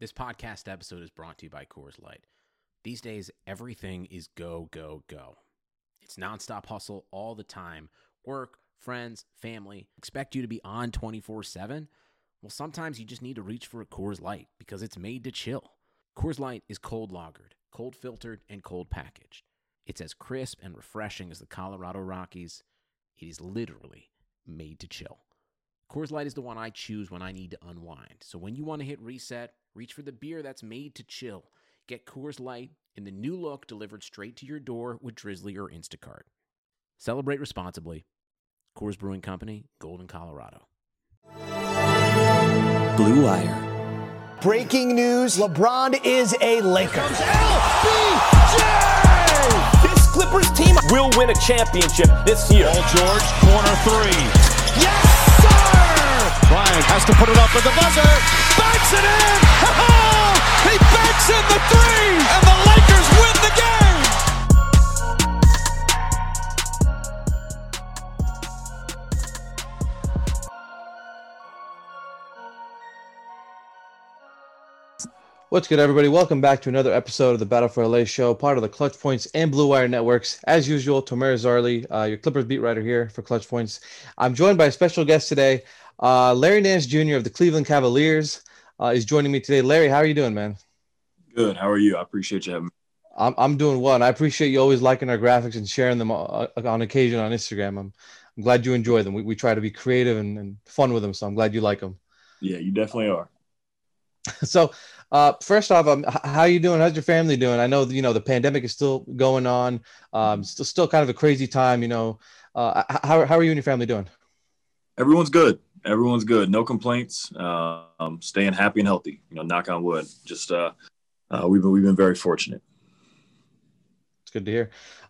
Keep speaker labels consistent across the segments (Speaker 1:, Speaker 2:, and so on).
Speaker 1: This podcast episode is brought to you by Coors Light. These days, everything is go, go, go. It's nonstop hustle all the time. Work, friends, family expect you to be on 24/7. Well, sometimes you just need to reach for a Coors Light because it's made to chill. Coors Light is cold lagered, cold filtered, and cold packaged. It's as crisp and refreshing as the Colorado Rockies. It is literally made to chill. Coors Light is the one I choose when I need to unwind. So when you want to hit reset, reach for the beer that's made to chill. Get Coors Light in the new look delivered straight to your door with Drizzly or Instacart. Celebrate responsibly. Coors Brewing Company, Golden, Colorado.
Speaker 2: Blue Wire.
Speaker 3: Breaking news, LeBron is a Laker.
Speaker 4: LBJ!
Speaker 2: This Clippers team will win a championship this year.
Speaker 4: Paul George, corner three. Yes, sir! Bryant has to put it up with the buzzer. Banks it in! He banks in the three! And the Lakers win the game!
Speaker 5: What's good, everybody? Welcome back to another episode of the Battle for LA show, part of the Clutch Points and Blue Wire networks. As usual, Tomer Zarli, your Clippers beat writer here for Clutch Points. I'm joined by a special guest today. Larry Nance Jr. of the Cleveland Cavaliers is joining me today. Larry, how are you doing, man?
Speaker 6: Good. How are you? I appreciate you having me.
Speaker 5: I'm doing well, and I appreciate you always liking our graphics and sharing them on occasion on Instagram. I'm glad you enjoy them. We try to be creative and fun with them, so I'm glad you like them.
Speaker 6: Yeah, you definitely are.
Speaker 5: So, first off, how are you doing? How's your family doing? I know, the pandemic is still going on. Still kind of a crazy time, how are you and your family doing?
Speaker 6: Everyone's good. Everyone's good. No complaints. Staying happy and healthy, knock on wood. Just, we've been very fortunate.
Speaker 5: It's good to hear.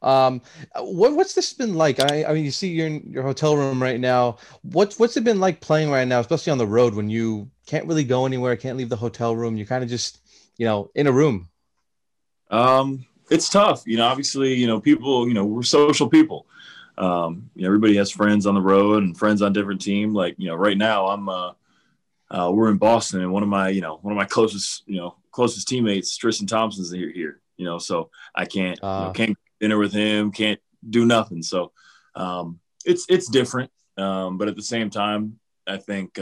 Speaker 5: What's this been like? I mean, you see you're in your hotel room right now. What's it been like playing right now, especially on the road when you can't really go anywhere, can't leave the hotel room. You're kind of just, in a room.
Speaker 6: It's tough. Obviously, people, we're social people. Everybody has friends on the road and friends on different team. Like, right now we're in Boston, and one of my closest teammates, Tristan Thompson's here, so I can't get dinner with him, can't do nothing. So, it's different. But at the same time, I think,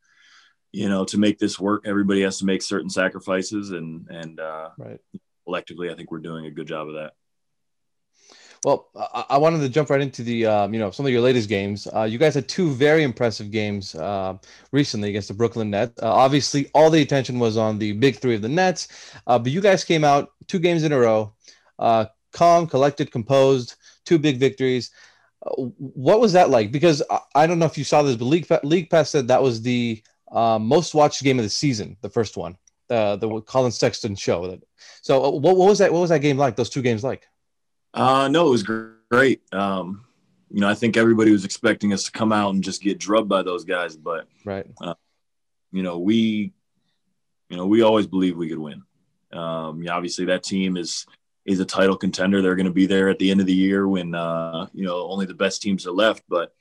Speaker 6: to make this work, everybody has to make certain sacrifices, and
Speaker 5: right.
Speaker 6: Collectively, I think we're doing a good job of that.
Speaker 5: Well, I wanted to jump right into the, some of your latest games. You guys had two very impressive games recently against the Brooklyn Nets. Obviously, all the attention was on the big three of the Nets, but you guys came out 2 games in a row, calm, collected, composed, 2 big victories. What was that like? Because I don't know if you saw this, but League Pass said that was the most watched game of the season, the first one, the Colin Sexton show. So what was that? What was that game like? Those 2 games like?
Speaker 6: No, it was great. I think everybody was expecting us to come out and just get drubbed by those guys, but
Speaker 5: right.
Speaker 6: We always believed we could win. Obviously that team is a title contender. They're going to be there at the end of the year when, only the best teams are left. But,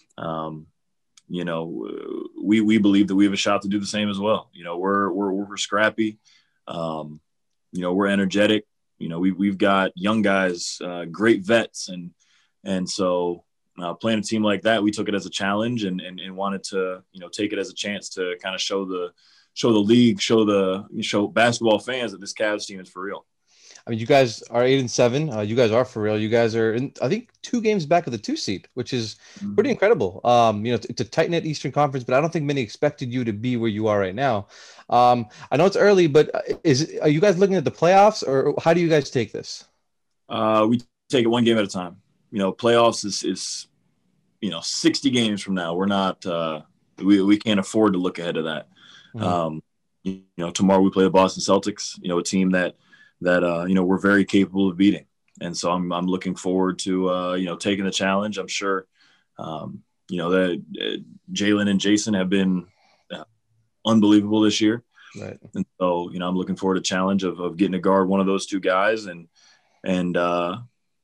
Speaker 6: we believe that we have a shot to do the same as well. We're scrappy. We're energetic. We've got young guys, great vets. And so playing a team like that, we took it as a challenge and wanted to, take it as a chance to kind of show the league, show basketball fans that this Cavs team is for real.
Speaker 5: I mean, you guys are 8-7. You guys are for real. You guys are in, I think, 2 games back of the 2 seed, which is pretty incredible. It's a tight knit Eastern Conference, but I don't think many expected you to be where you are right now. I know it's early, but are you guys looking at the playoffs, or how do you guys take this?
Speaker 6: We take it one game at a time. Playoffs is 60 games from now. We're not we can't afford to look ahead of that. Tomorrow we play the Boston Celtics. A team that we're very capable of beating. And so I'm looking forward to, taking the challenge. I'm sure, that Jalen and Jason have been unbelievable this year.
Speaker 5: Right.
Speaker 6: And so, I'm looking forward to the challenge of getting to guard one of those 2 guys and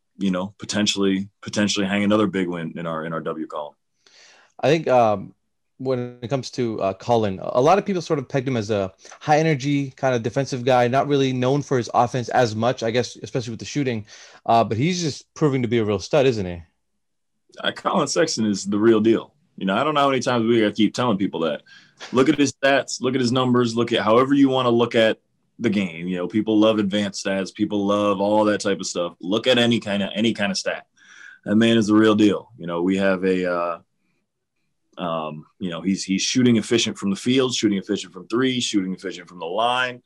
Speaker 6: potentially hang another big win in our W column.
Speaker 5: I think when it comes to Cullen, a lot of people sort of pegged him as a high energy kind of defensive guy, not really known for his offense as much, I guess, especially with the shooting. But he's just proving to be a real stud, isn't he?
Speaker 6: Colin Sexton is the real deal. I don't know how many times we got to keep telling people that. Look at his stats, look at his numbers, look at however you want to look at the game. People love advanced stats, people love all that type of stuff. Look at any kind of stat. That man is the real deal. We have he's shooting efficient from the field, shooting efficient from three, shooting efficient from the line.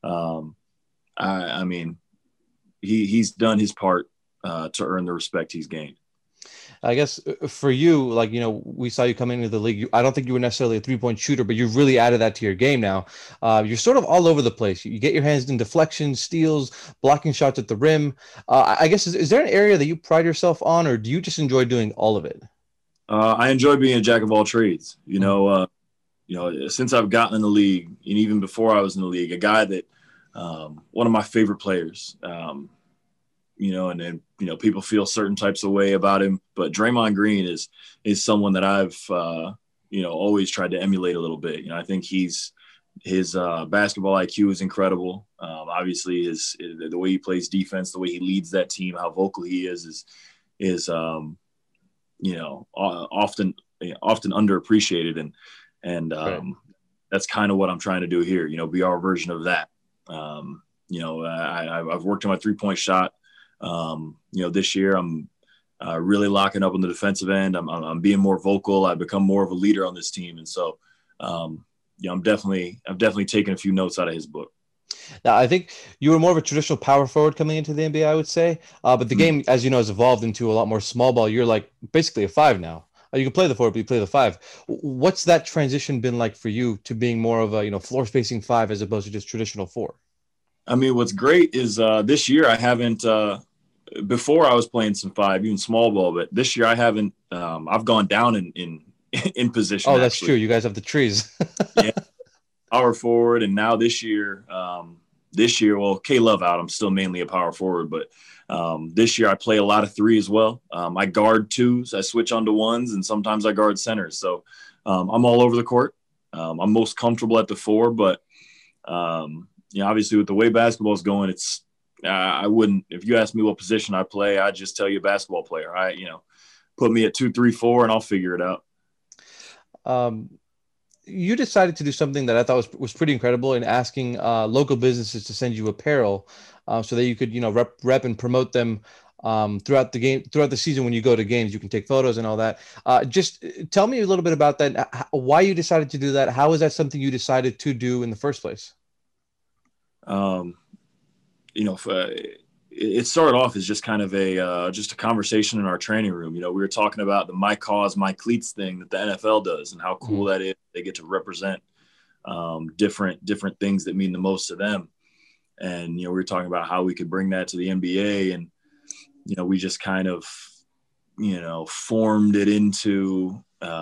Speaker 6: I mean, he's done his part to earn the respect he's gained.
Speaker 5: I guess for you, we saw you come into the league. I don't think you were necessarily a 3-point shooter, but you've really added that to your game now. You're sort of all over the place. You get your hands in deflections, steals, blocking shots at the rim. I guess, is there an area that you pride yourself on, or do you just enjoy doing all of it?
Speaker 6: I enjoy being a jack of all trades. Since I've gotten in the league, and even before I was in the league, a guy that one of my favorite players, and people feel certain types of way about him, but Draymond Green is someone that I've, always tried to emulate a little bit. I think his basketball IQ is incredible. Obviously the way he plays defense, the way he leads that team, how vocal he is often underappreciated. And right. That's kind of what I'm trying to do here, be our version of that. I've worked on my 3-point shot. This year I'm really locking up on the defensive end. I'm being more vocal. I've become more of a leader on this team. And so, I've definitely taken a few notes out of his book.
Speaker 5: Now, I think you were more of a traditional power forward coming into the NBA, I would say. But the game, as you know, has evolved into a lot more small ball. You're like basically a 5 now. You can play the 4, but you play the 5. What's that transition been like for you to being more of a, floor spacing 5 as opposed to just traditional 4?
Speaker 6: I mean, what's great is this year I haven't before I was playing some 5, even small ball, but this year I haven't. I've gone down in position.
Speaker 5: Oh, that's actually true. You guys have the trees.
Speaker 6: Yeah, power forward, and now this year, well, K-Love out. I'm still mainly a power forward, but this year I play a lot of 3 as well. I guard 2s, I switch onto 1s, and sometimes I guard centers. So I'm all over the court. I'm most comfortable at the 4, but obviously with the way basketball is going, it's I wouldn't, if you ask me what position I play, I'd just tell you basketball player. Put me at 2, 3, 4 and I'll figure it out.
Speaker 5: You decided to do something that I thought was pretty incredible in asking local businesses to send you apparel so that you could, rep and promote them throughout the season. When you go to games, you can take photos and all that. Just tell me a little bit about that, why you decided to do that. How is that something you decided to do in the first place?
Speaker 6: It started off as just kind of just a conversation in our training room. We were talking about the My Cause, My Cleats thing that the NFL does and how cool that is. They get to represent different things that mean the most to them. And, we were talking about how we could bring that to the NBA. And, we just kind of, formed it into,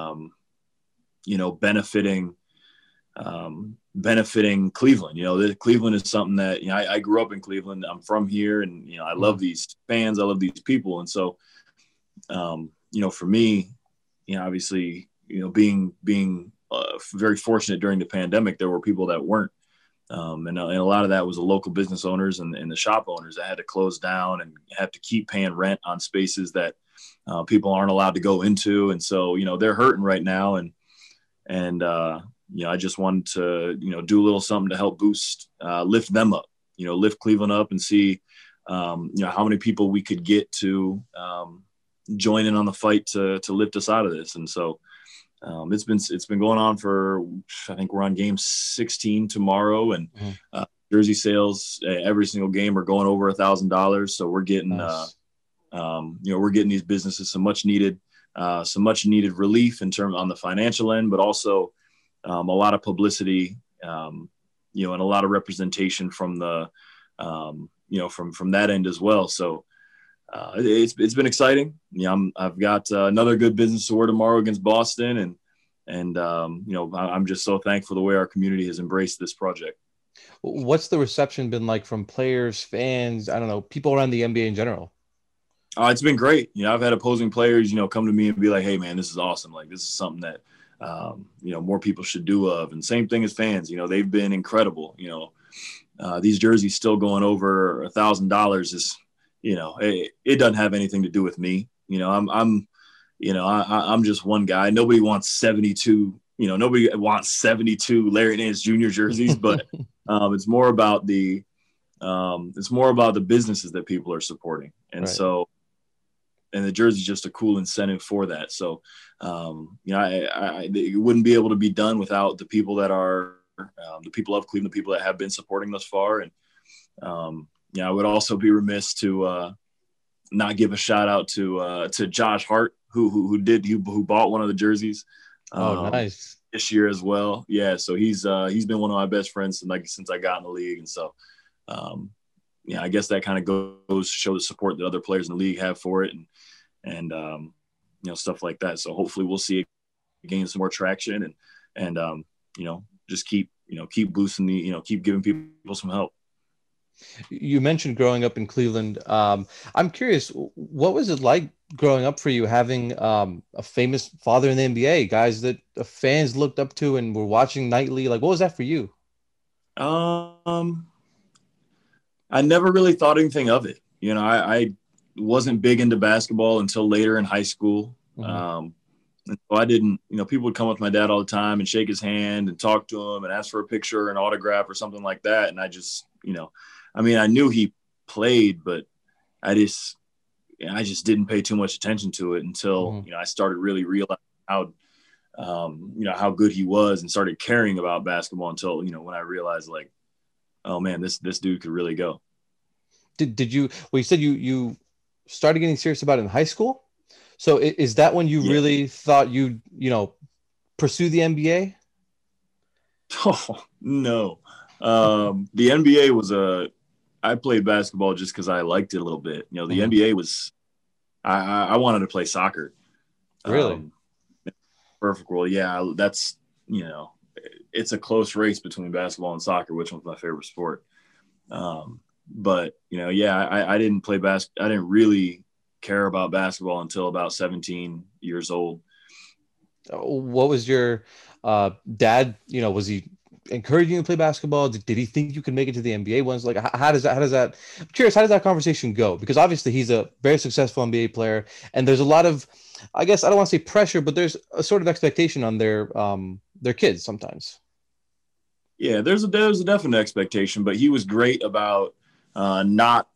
Speaker 6: benefiting Cleveland. Cleveland is something that, I grew up in Cleveland. I'm from here, and, I love these fans. I love these people. And so, for me, obviously, being very fortunate during the pandemic, there were people that weren't. And a lot of that was the local business owners and the shop owners that had to close down and have to keep paying rent on spaces that people aren't allowed to go into. And so, they're hurting right now. And I just wanted to, do a little something to help boost, lift them up, lift Cleveland up and see, how many people we could get to join in on the fight to lift us out of this. And so it's been going on for, I think we're on game 16 tomorrow, and jersey sales every single game are going over $1,000. So we're getting, nice. We're getting these businesses some much needed relief in terms on the financial end, but also a lot of publicity, and a lot of representation from the, from that end as well. So it's been exciting. I've got another good business tour tomorrow against Boston, and I'm just so thankful the way our community has embraced this project.
Speaker 5: What's the reception been like from players, fans, I don't know, people around the NBA in general?
Speaker 6: It's been great. I've had opposing players, come to me and be like, "Hey man, this is awesome. Like, this is something that more people should do of. And same thing as fans, they've been incredible. These jerseys still going over $1,000 is, it doesn't have anything to do with me. I'm just one guy. Nobody wants 72. Nobody wants 72 Larry Nance Jr. jerseys, but it's more about the businesses that people are supporting, and right. So, and the jersey is just a cool incentive for that. So, it wouldn't be able to be done without the people that are the people of Cleveland, the people that have been supporting thus far, and I would also be remiss to not give a shout out to Josh Hart, who bought one of the jerseys.
Speaker 5: Nice.
Speaker 6: This year as well. Yeah. So he's been one of my best friends since I got in the league. And so, I guess that kind of goes to show the support that other players in the league have for it and stuff like that. So hopefully we'll see it gain some more traction and just keep boosting keep giving people some help.
Speaker 5: You mentioned growing up in Cleveland. I'm curious, what was it like growing up for you, having a famous father in the NBA, guys that the fans looked up to and were watching nightly? Like, what was that for you?
Speaker 6: I never really thought anything of it. I wasn't big into basketball until later in high school. Mm-hmm. And so I didn't, people would come with my dad all the time and shake his hand and talk to him and ask for a picture or an autograph or something like that. And I just, I knew he played, but I just didn't pay too much attention to it until, mm-hmm. I started really realizing how good he was and started caring about basketball until, when I realized like, oh man, this dude could really go.
Speaker 5: Did you, well, you said you started getting serious about it in high school. So is that when you really thought you'd, pursue the NBA?
Speaker 6: Oh, no. The NBA I played basketball just because I liked it a little bit. The mm-hmm. NBA was, I wanted to play soccer.
Speaker 5: Really?
Speaker 6: Perfect world. Yeah, that's, it's a close race between basketball and soccer, which one's my favorite sport. But, I didn't play I didn't really care about basketball until about 17 years old.
Speaker 5: What was your dad, was he encouraging you to play basketball? Did he think you could make it to the NBA once? Like, how does that, I'm curious, how does that conversation go? Because obviously he's a very successful NBA player and there's a lot of, I guess, I don't want to say pressure, but there's a sort of expectation on their kids sometimes.
Speaker 6: Yeah, there's a definite expectation, but he was great about not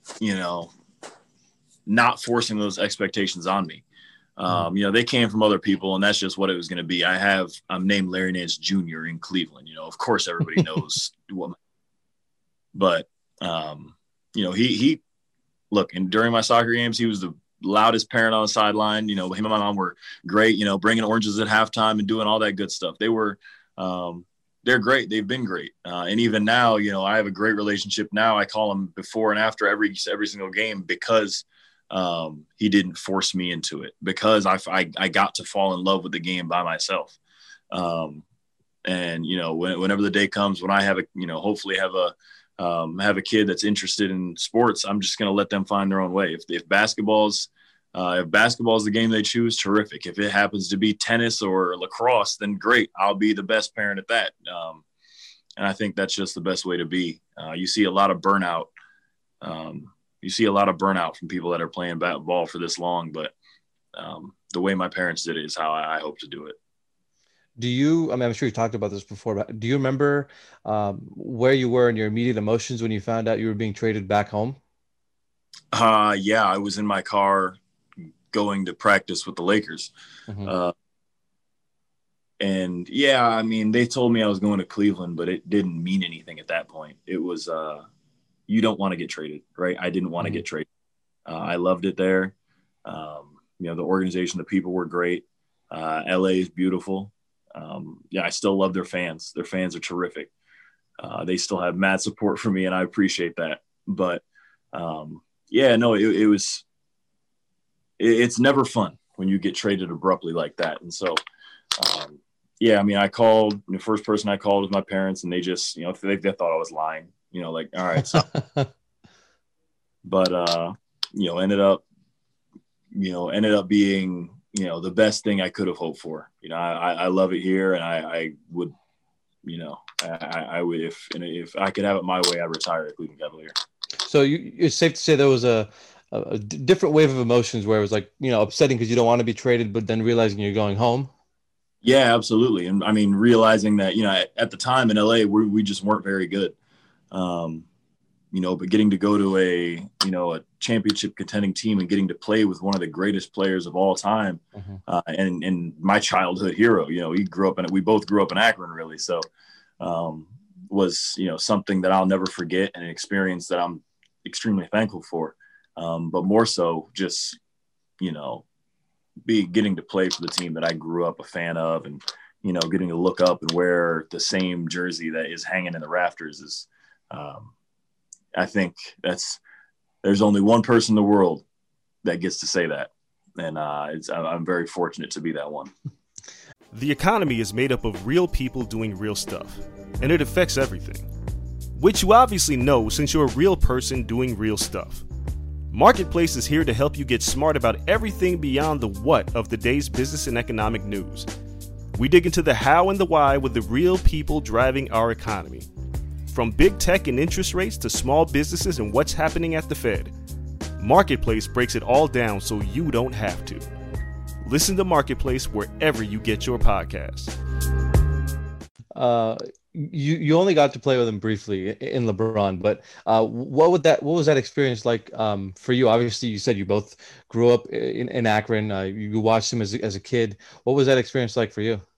Speaker 6: not forcing those expectations on me. They came from other people and that's just what it was going to be. I'm named Larry Nance Jr. in Cleveland. Of course everybody knows but he look, and during my soccer games, he was the loudest parent on the sideline. Him and my mom were great, bringing oranges at halftime and doing all that good stuff. They're great. They've been great. And even now, I have a great relationship now. I call him before and after every single game because he didn't force me into it, because I got to fall in love with the game by myself. And, whenever the day comes when I have hopefully have a kid that's interested in sports, I'm just going to let them find their own way. If basketball's the game they choose, terrific. If it happens to be tennis or lacrosse, then great. I'll be the best parent at that. And I think that's just the best way to be. You see a lot of burnout. From people that are playing ball for this long, but the way my parents did it is how I hope to do it.
Speaker 5: I'm sure you talked about this before, but do you remember where you were in your immediate emotions when you found out you were being traded back home?
Speaker 6: Yeah, I was in my car going to practice with the Lakers. Mm-hmm. And yeah, they told me I was going to Cleveland, but it didn't mean anything at that point. It was, you don't want to get traded, right? I didn't want to get traded. I loved it there. The organization, the people were great. LA is beautiful. I still love their fans. Their fans are terrific. They still have mad support for me and I appreciate that. But it's never fun when you get traded abruptly like that. And so, I called, the first person I called was my parents and they just, they thought I was lying, all right. So, but, ended up being, the best thing I could have hoped for. I love it here, and I would, I would, if I could have it my way, I'd retire at Cleveland Cavalier.
Speaker 5: So it's safe to say there was a different wave of emotions where it was like, upsetting because you don't want to be traded, but then realizing you're going home.
Speaker 6: Yeah, absolutely. And I mean, realizing that, at the time in LA, we just weren't very good. But getting to go to a championship contending team and getting to play with one of the greatest players of all time, and my childhood hero, we both grew up in Akron, really. So, was, something that I'll never forget, and an experience that I'm extremely thankful for. But more so just, getting to play for the team that I grew up a fan of, and, getting to look up and wear the same jersey that is hanging in the rafters is, I think there's only one person in the world that gets to say that. And I'm very fortunate to be that one.
Speaker 7: The economy is made up of real people doing real stuff, and it affects everything, which you obviously know since you're a real person doing real stuff. Marketplace is here to help you get smart about everything beyond the what of the day's business and economic news. We dig into the how and the why with the real people driving our economy. From big tech and interest rates to small businesses and what's happening at the Fed, Marketplace breaks it all down so you don't have to. Listen to Marketplace wherever you get your podcasts.
Speaker 5: You only got to play with him briefly in LeBron, but what was that experience like for you? Obviously, you said you both grew up in Akron. You watched him as a kid. What was that experience like for you?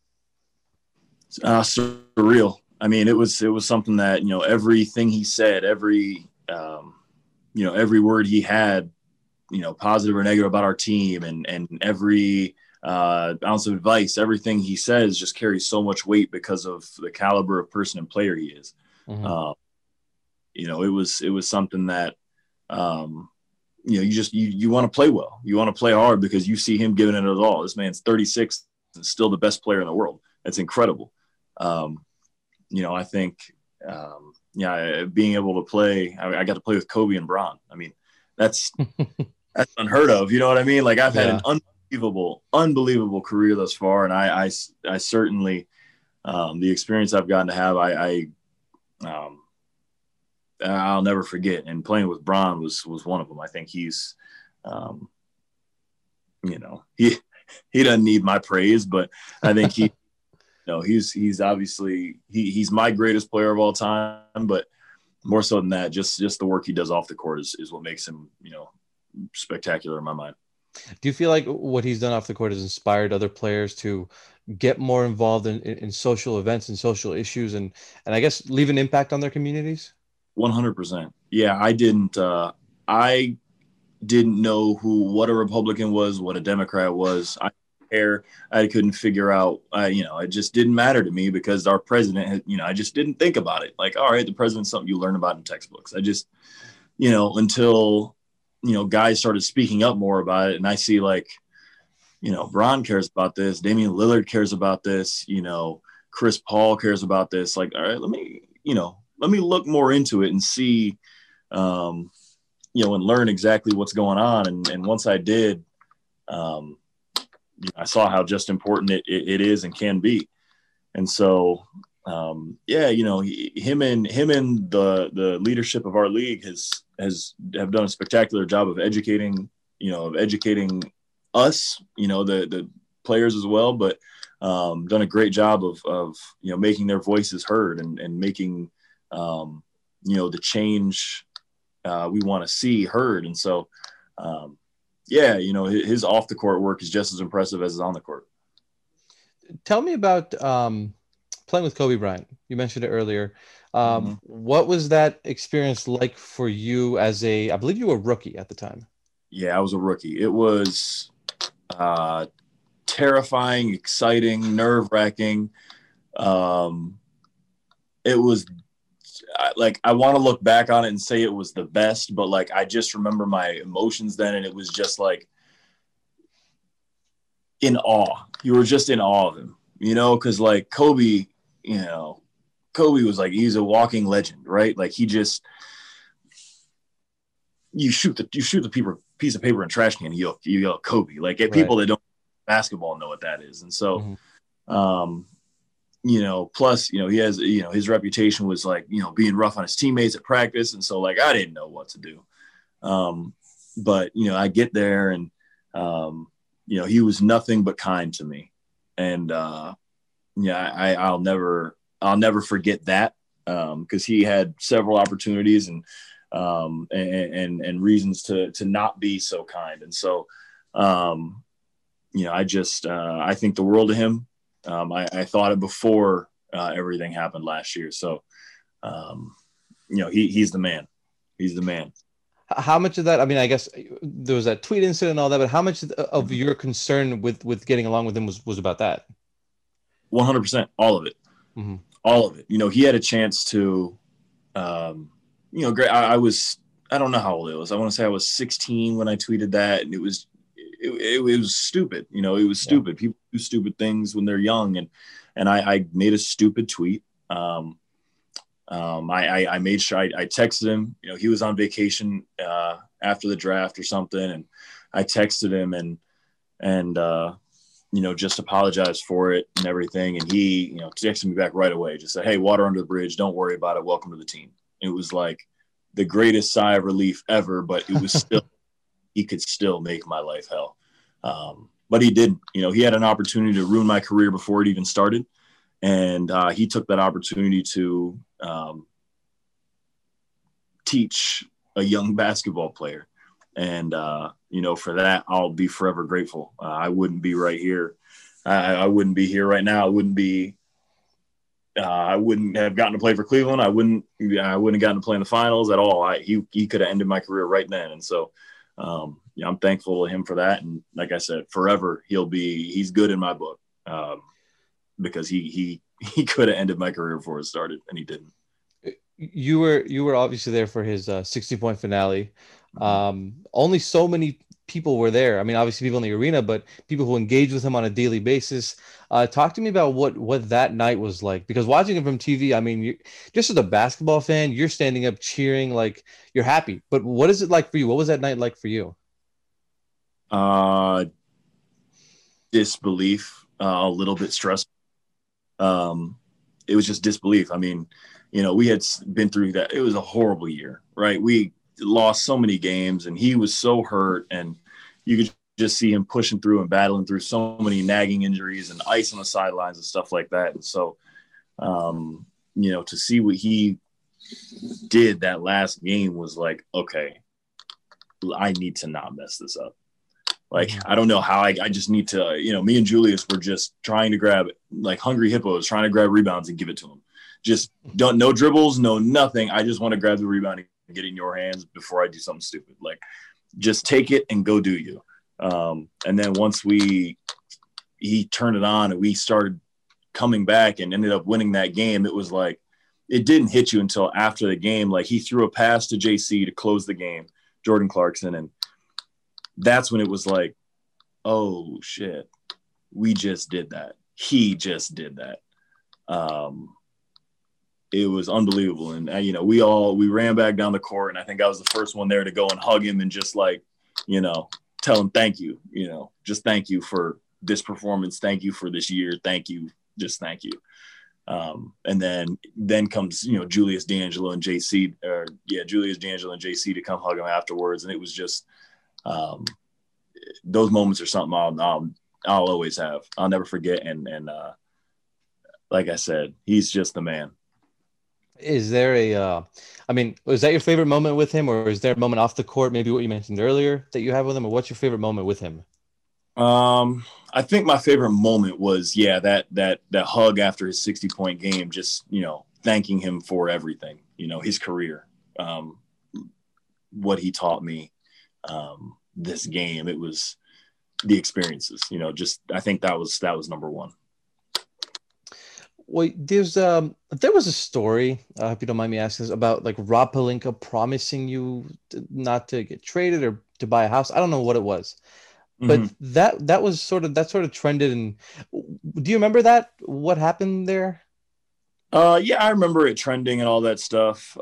Speaker 6: Surreal. I mean, it was something that, everything he said, every word he had, positive or negative about our team, and every ounce of advice, everything he says just carries so much weight because of the caliber of person and player he is. Mm-hmm. It was something that, you want to play well. You want to play hard because you see him giving it all. This man's 36 and still the best player in the world. That's incredible. I think, being able to play, I got to play with Kobe and Bron. I mean, that's unheard of. You know what I mean? Like, I've had an unbelievable career thus far. And I certainly, the experience I've gotten to have, I'll never forget. And playing with Bron was one of them. I think he's, he doesn't need my praise, but I think he's obviously he's my greatest player of all time, but more so than that, just the work he does off the court is what makes him, spectacular in my mind.
Speaker 5: Do you feel like what he's done off the court has inspired other players to get more involved in social events and social issues and I guess leave an impact on their communities?
Speaker 6: 100%. Yeah. I didn't know what a Republican was, what a Democrat was. I couldn't figure out, it just didn't matter to me because our president had, I just didn't think about it. Like, all right, the president's something you learn about in textbooks. I just, until, guys started speaking up more about it. And I see Bron cares about this. Damian Lillard cares about this. Chris Paul cares about this. Like, all right, let me look more into it and see, and learn exactly what's going on. And once I did, I saw how just important it is and can be. And so, him and the leadership of our league have done a spectacular job of educating us, the players as well, but done a great job of making their voices heard and making, the change we want to see heard. And so, his off the court work is just as impressive as his on the court.
Speaker 5: Tell me about playing with Kobe Bryant. You mentioned it earlier. What was that experience like for you I believe you were a rookie at the time?
Speaker 6: Yeah, I was a rookie. It was terrifying, exciting, nerve-wracking. It was I want to look back on it and say it was the best, but I just remember my emotions then, and it was just in awe. You were just in awe of him, because Kobe, Kobe was he's a walking legend, right? He just, you shoot the piece of paper in trash can, you yell Kobe. People that don't basketball know what that is. And so, plus, he has, his reputation was like, being rough on his teammates at practice. And so like, I didn't know what to do. But, I get there and, he was nothing but kind to me. And, I'll never forget that. Cause he had several opportunities and reasons to not be so kind. And so, I think the world of him. I thought it before everything happened last year. So, he's the man. He's the man.
Speaker 5: How much of that, I mean, I guess there was that tweet incident and all that, but how much of your concern with getting along with him was about that?
Speaker 6: 100%, all of it.
Speaker 5: Mm-hmm.
Speaker 6: All of it. He had a chance to, I don't know how old it was. I want to say I was 16 when I tweeted that. And it was stupid. It was stupid. People do stupid things when they're young. And I made a stupid tweet. I made sure I texted him, he was on vacation after the draft or something. And I texted him and just apologized for it and everything. And he, texted me back right away, just said, "Hey, water under the bridge. Don't worry about it. Welcome to the team." It was like the greatest sigh of relief ever, but it was still, he could still make my life hell. But he didn't. He had an opportunity to ruin my career before it even started. And he took that opportunity to teach a young basketball player. And, for that, I'll be forever grateful. I wouldn't be right here. I wouldn't be here right now. I wouldn't have gotten to play for Cleveland. I wouldn't have gotten to play in the finals at all. He could have ended my career right then. And so, I'm thankful to him for that. And like I said, forever, he's good in my book, because he could have ended my career before it started, and he didn't.
Speaker 5: You were obviously there for his 60-point finale. Only so many people were there. I mean, obviously people in the arena, but people who engage with him on a daily basis. Talk to me about what that night was like, because watching him from TV, I mean, just as a basketball fan, you're standing up cheering, like you're happy. But what is it like for you? What was that night like for you?
Speaker 6: Disbelief, a little bit stressful. It was just disbelief. I mean, we had been through that. It was a horrible year, right? We lost so many games and he was so hurt, and you could just see him pushing through and battling through so many nagging injuries and ice on the sidelines and stuff like that. And so, to see what he did that last game was like, okay, I need to not mess this up. Like, I don't know how I just need to, me and Julius were just trying to grab, like hungry hippos, trying to grab rebounds and give it to him. Just no dribbles, no nothing. I just want to grab the rebound and get it in your hands before I do something stupid. Like, just take it and go do you. And then once he turned it on and we started coming back and ended up winning that game, it was like, it didn't hit you until after the game. Like, he threw a pass to JC to close the game, Jordan Clarkson. And that's when it was like, oh shit, we just did that. He just did that. It was unbelievable. And, we ran back down the court, and I think I was the first one there to go and hug him and just like, tell him, thank you, just thank you for this performance. Thank you for this year. Thank you. Just thank you. And then comes, Julius D'Angelo and JC to come hug him afterwards. And it was just, those moments are something I'll always have. I'll never forget. And like I said, he's just the man.
Speaker 5: Is there was that your favorite moment with him, or is there a moment off the court, maybe what you mentioned earlier, that you have with him, or what's your favorite moment with him?
Speaker 6: I think my favorite moment was, that hug after his 60-point game, just, thanking him for everything, his career, what he taught me, this game. It was the experiences, I think that was number one.
Speaker 5: Well, there was a story, I hope you don't mind me asking this, about like Rob Pelinka promising you not to get traded or to buy a house. I don't know what it was, but that sort of trended. And do you remember that? What happened there?
Speaker 6: Yeah, I remember it trending and all that stuff.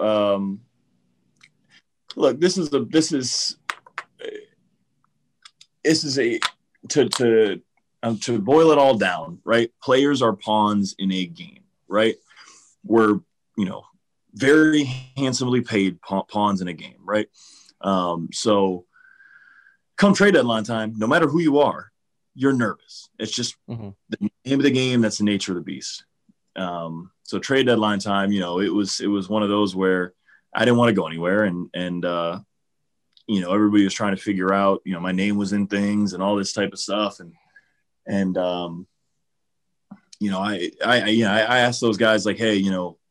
Speaker 6: Look, this is to boil it all down, right? Players are pawns in a game, right? We're, very handsomely paid pawns in a game, right? So come trade deadline time, no matter who you are, you're nervous. It's just the name of the game. That's the nature of the beast. So trade deadline time, it was one of those where I didn't want to go anywhere. And everybody was trying to figure out, my name was in things and all this type of stuff. And I asked those guys like, hey,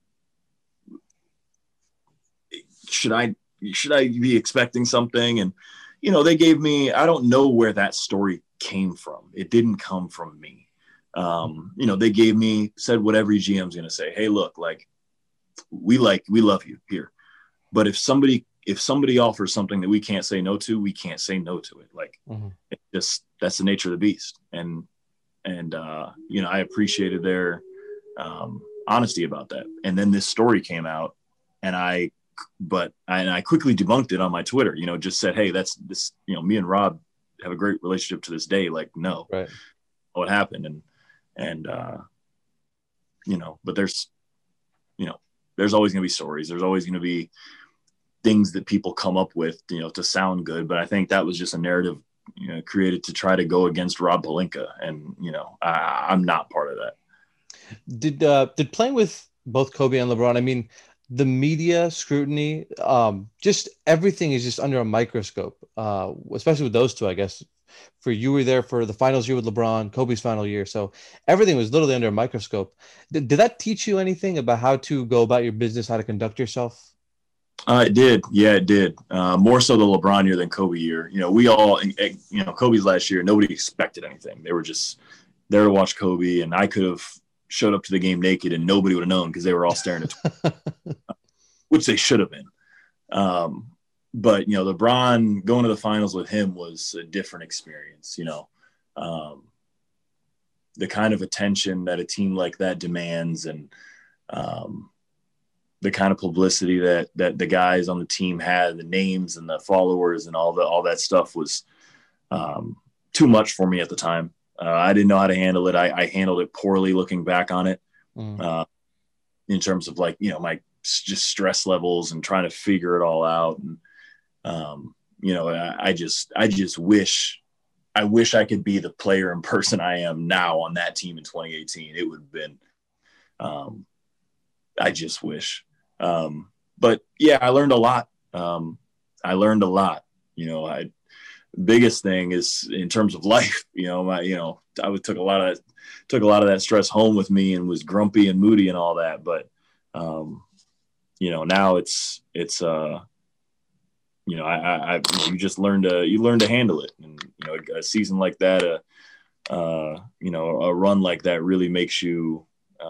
Speaker 6: should I be expecting something? And, they gave me, I don't know where that story came from. It didn't come from me. They said what every GM's going to say. Hey, look, like, we love you here. But if somebody offers something that we can't say no to, we can't say no to it. Like, that's the nature of the beast. And I appreciated their honesty about that. And then this story came out, and I quickly debunked it on my Twitter, just said, hey, that's this, me and Rob have a great relationship to this day. Like, no,
Speaker 5: right.
Speaker 6: What happened. And but there's always going to be stories. There's always going to be things that people come up with, to sound good. But I think that was just a narrative, created to try to go against Rob Pelinka. And, I'm not part of that.
Speaker 5: Did playing with both Kobe and LeBron, I mean, the media scrutiny, just everything is just under a microscope, especially with those two, I guess. For you were there for the finals year with LeBron, Kobe's final year. So everything was literally under a microscope. Did that teach you anything about how to go about your business, how to conduct yourself?
Speaker 6: It did. Yeah, it did. More so the LeBron year than Kobe year. We all, Kobe's last year, nobody expected anything. They were just there to watch Kobe, and I could have showed up to the game naked and nobody would have known because they were all staring at which they should have been. But, LeBron going to the finals with him was a different experience, the kind of attention that a team like that demands, and the kind of publicity that the guys on the team had, the names and the followers and all that stuff was too much for me at the time. I didn't know how to handle it. I handled it poorly looking back on it, in terms of my just stress levels and trying to figure it all out. And, I just wish I could be the player and person I am now on that team in 2018. It would have been, I just wish. But yeah, I learned a lot. Biggest thing is in terms of life, I took a lot of that stress home with me and was grumpy and moody and all that. But, now it's you just learn to handle it. And, a season like that, a run like that really makes you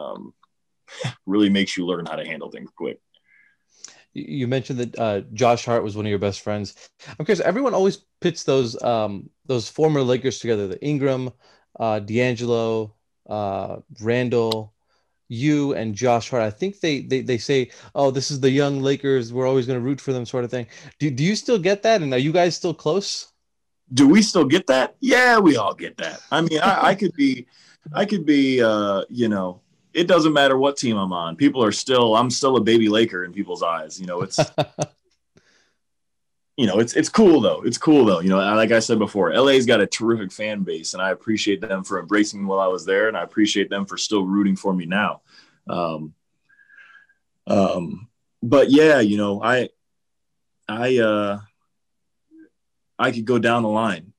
Speaker 6: learn how to handle things quick.
Speaker 5: You mentioned that Josh Hart was one of your best friends. I'm curious, everyone always pits those former Lakers together, the Ingram, D'Angelo, Randall, you and Josh Hart. I think they say, oh, this is the young Lakers, we're always going to root for them, sort of thing. Do you still get that? And are you guys still close?
Speaker 6: Do we still get that? Yeah, we all get that. I mean, I could be, it doesn't matter what team I'm on. I'm still a baby Laker in people's eyes. It's cool though. It's cool though. Like I said before, LA's got a terrific fan base, and I appreciate them for embracing me while I was there. And I appreciate them for still rooting for me now. But yeah, I could go down the line,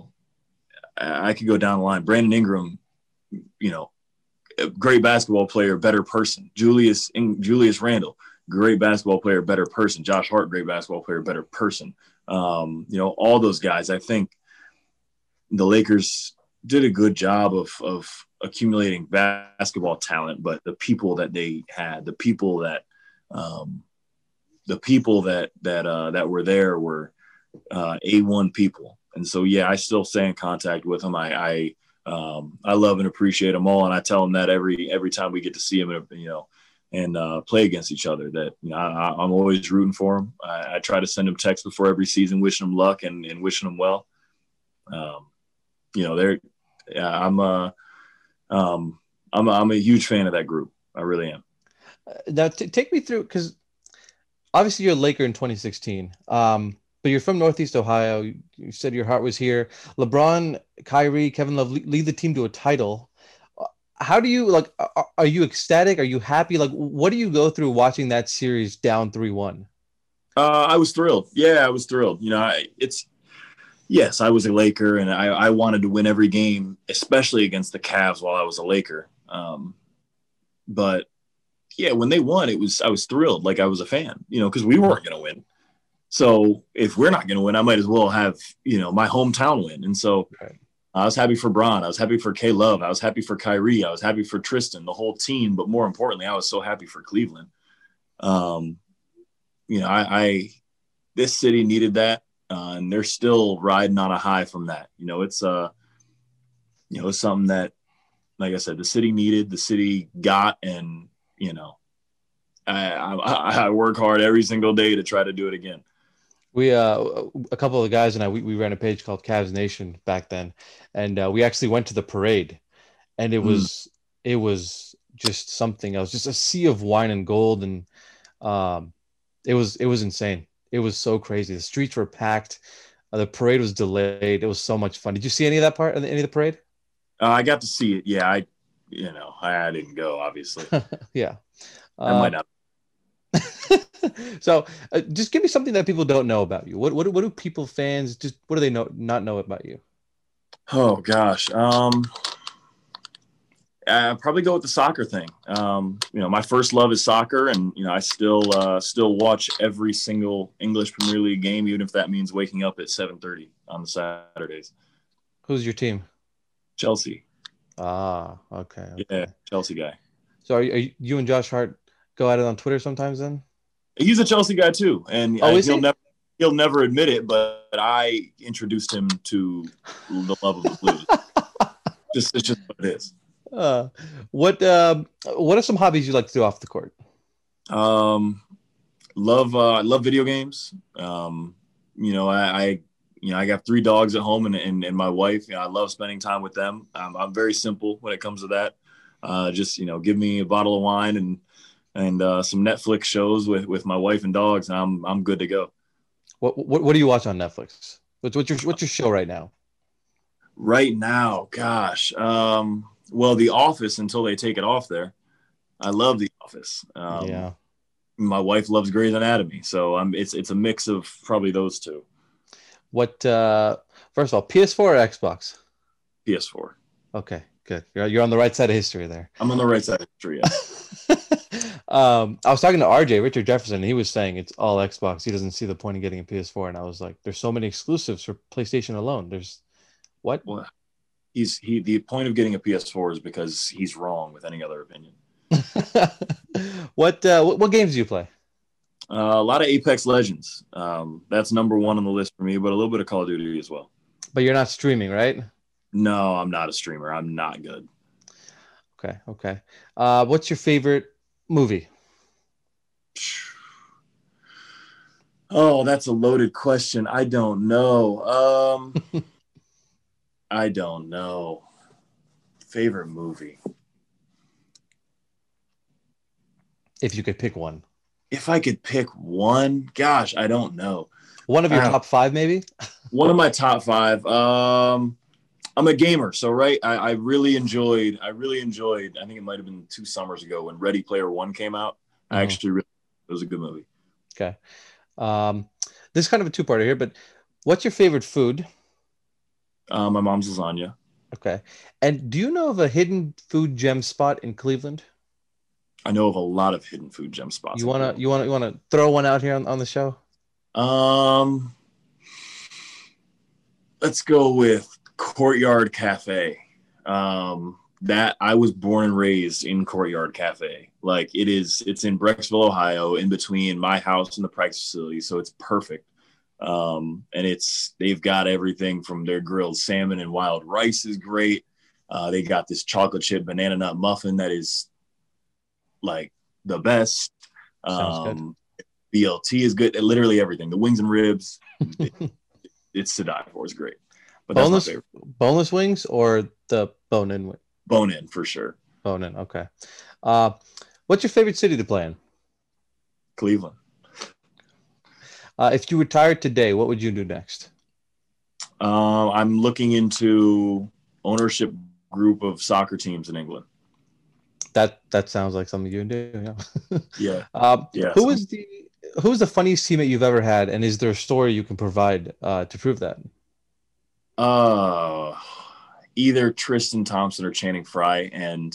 Speaker 6: Brandon Ingram, great basketball player, better person. Julius Randle, great basketball player, better person. Josh Hart, great basketball player, better person. All those guys, I think the Lakers did a good job of accumulating basketball talent, but the people that they had, the people that were there were A1 people. And so, yeah, I still stay in contact with them. I love and appreciate them all. And I tell them that every time we get to see them, and play against each other, that, I'm always rooting for them. I try to send them texts before every season, wishing them luck and wishing them well. Yeah, I'm a huge fan of that group. I really am.
Speaker 5: Now, take me through, because obviously you're a Laker in 2016, but you're from Northeast Ohio. You said your heart was here. LeBron, Kyrie, Kevin Love lead the team to a title. How do you, like, are you ecstatic? Are you happy? Like, what do you go through watching that series down 3-1?
Speaker 6: I was thrilled. Yeah, I was thrilled. Yes, I was a Laker, and I wanted to win every game, especially against the Cavs while I was a Laker. But yeah, when they won, I was thrilled, like I was a fan, because we weren't going to win. So if we're not going to win, I might as well have, my hometown win. And so I was happy for Bron. I was happy for K Love. I was happy for Kyrie. I was happy for Tristan, the whole team. But more importantly, I was so happy for Cleveland. This city needed that. And they're still riding on a high from that. It's something that, like I said, the city needed, the city got, and, I work hard every single day to try to do it again.
Speaker 5: We, a couple of guys and we ran a page called Cavs Nation back then. And we actually went to the parade, and it was just something else, just a sea of wine and gold. And it was insane. It was so crazy. The streets were packed. The parade was delayed. It was so much fun. Did you see any of that part, any of the parade?
Speaker 6: I got to see it. Yeah, I didn't go, obviously.
Speaker 5: Yeah.
Speaker 6: I might not.
Speaker 5: So just give me something that people don't know about you. What do people, fans, what do they not know about you?
Speaker 6: Oh, gosh. I'd probably go with the soccer thing. My first love is soccer, and I still watch every single English Premier League game, even if that means waking up at 7:30 on the Saturdays.
Speaker 5: Who's your team?
Speaker 6: Chelsea.
Speaker 5: Ah, okay.
Speaker 6: Yeah, Chelsea guy.
Speaker 5: So are you and Josh Hart go at it on Twitter sometimes then?
Speaker 6: He's a Chelsea guy too, and he'll never admit it, but I introduced him to the love of the Blues. It's just what it is.
Speaker 5: What are some hobbies you like to do off the court?
Speaker 6: I love video games. I got 3 dogs at home and my wife. I love spending time with them. I'm very simple when it comes to that. Just give me a bottle of wine and some Netflix shows with my wife and dogs, and I'm good to go.
Speaker 5: What do you watch on Netflix? What's your show right now?
Speaker 6: Right now, gosh. Well, The Office until they take it off there. I love The Office.
Speaker 5: Yeah.
Speaker 6: My wife loves Grey's Anatomy, so it's a mix of probably those two.
Speaker 5: What first of all, PS4 or Xbox?
Speaker 6: PS4.
Speaker 5: Okay, good. You're on the right side of history there.
Speaker 6: I'm on the right side of history, yeah.
Speaker 5: I was talking to RJ, Richard Jefferson, and he was saying it's all Xbox. He doesn't see the point in getting a PS4. And I was like, there's so many exclusives for PlayStation alone. There's what?
Speaker 6: Well, the point of getting a PS4 is because he's wrong with any other opinion.
Speaker 5: What games do you play?
Speaker 6: A lot of Apex Legends. That's number 1 on the list for me, but a little bit of Call of Duty as well.
Speaker 5: But you're not streaming, right?
Speaker 6: No, I'm not a streamer. I'm not good.
Speaker 5: Okay. What's your favorite movie?
Speaker 6: Oh, that's a loaded question. I don't know. I don't know. Favorite movie?
Speaker 5: If you could pick one.
Speaker 6: If I could pick one, gosh, I don't know.
Speaker 5: One of your top 5, maybe?
Speaker 6: One of my top 5. I'm a gamer, so right. I really enjoyed. I think it might have been 2 summers ago when Ready Player One came out.
Speaker 5: Mm-hmm.
Speaker 6: It was a good movie.
Speaker 5: Okay. This is kind of a 2-parter here, but what's your favorite food?
Speaker 6: My mom's lasagna.
Speaker 5: Okay. And do you know of a hidden food gem spot in Cleveland?
Speaker 6: I know of a lot of hidden food gem spots.
Speaker 5: You wanna throw one out here on the show?
Speaker 6: Let's go with Courtyard Cafe. That I was born and raised in Courtyard Cafe. Like it's in Brecksville, Ohio, in between my house and the practice facility. So it's perfect. And they've got everything from their grilled salmon and wild rice is great. They got this chocolate chip banana nut muffin that is like the best.
Speaker 5: Sounds good.
Speaker 6: BLT is good. Literally everything. The wings and ribs. It's to die for. It's great. But that's my favorite.
Speaker 5: Boneless wings or the bone-in wing?
Speaker 6: Bone-in for sure.
Speaker 5: Bone-in, okay. What's your favorite city to play in?
Speaker 6: Cleveland.
Speaker 5: If you retired today, what would you do next?
Speaker 6: I'm looking into ownership group of soccer teams in England.
Speaker 5: That sounds like something you would do. Yeah.
Speaker 6: Yeah.
Speaker 5: Who's the funniest teammate you've ever had, and is there a story you can provide to prove that?
Speaker 6: Either Tristan Thompson or Channing Frye, and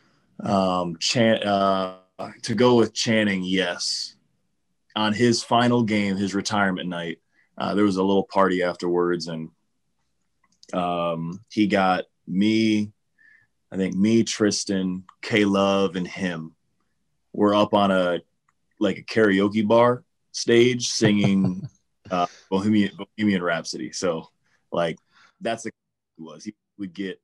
Speaker 6: to go with Channing, yes. On his final game, his retirement night, there was a little party afterwards, and he got me, Tristan, K-Love, and him were up on a karaoke bar stage singing Bohemian Rhapsody. So that's the he was. He would get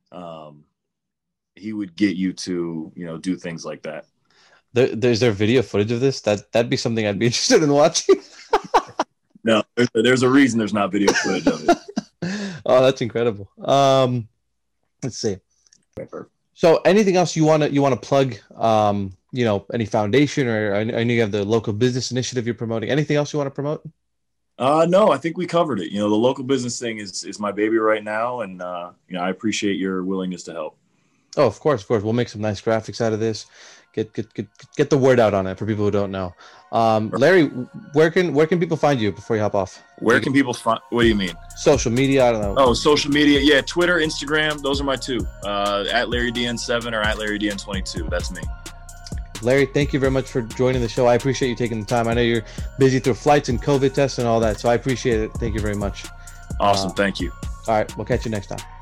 Speaker 6: you to, do things like that.
Speaker 5: Is there video footage of this? That'd be something I'd be interested in watching.
Speaker 6: No, there's a reason there's not video footage of it.
Speaker 5: Oh, that's incredible. Let's see. So, anything else you want to plug? Any foundation, or I know you have the local business initiative you're promoting. Anything else you want to promote?
Speaker 6: No, I think we covered it. The local business thing is my baby right now, and I appreciate your willingness to help. Oh,
Speaker 5: of course. We'll make some nice graphics out of this. Get the word out on it for people who don't know. Larry, where can people find you before you hop off?
Speaker 6: Where can people find? What do you mean?
Speaker 5: Social media? I don't know.
Speaker 6: Oh, social media. Yeah, Twitter, Instagram. Those are my two. At LarryDN7 or at LarryDN22. That's me.
Speaker 5: Larry, thank you very much for joining the show. I appreciate you taking the time. I know you're busy through flights and COVID tests and all that, so I appreciate it. Thank you very much.
Speaker 6: Awesome. Thank you.
Speaker 5: All right. We'll catch you next time.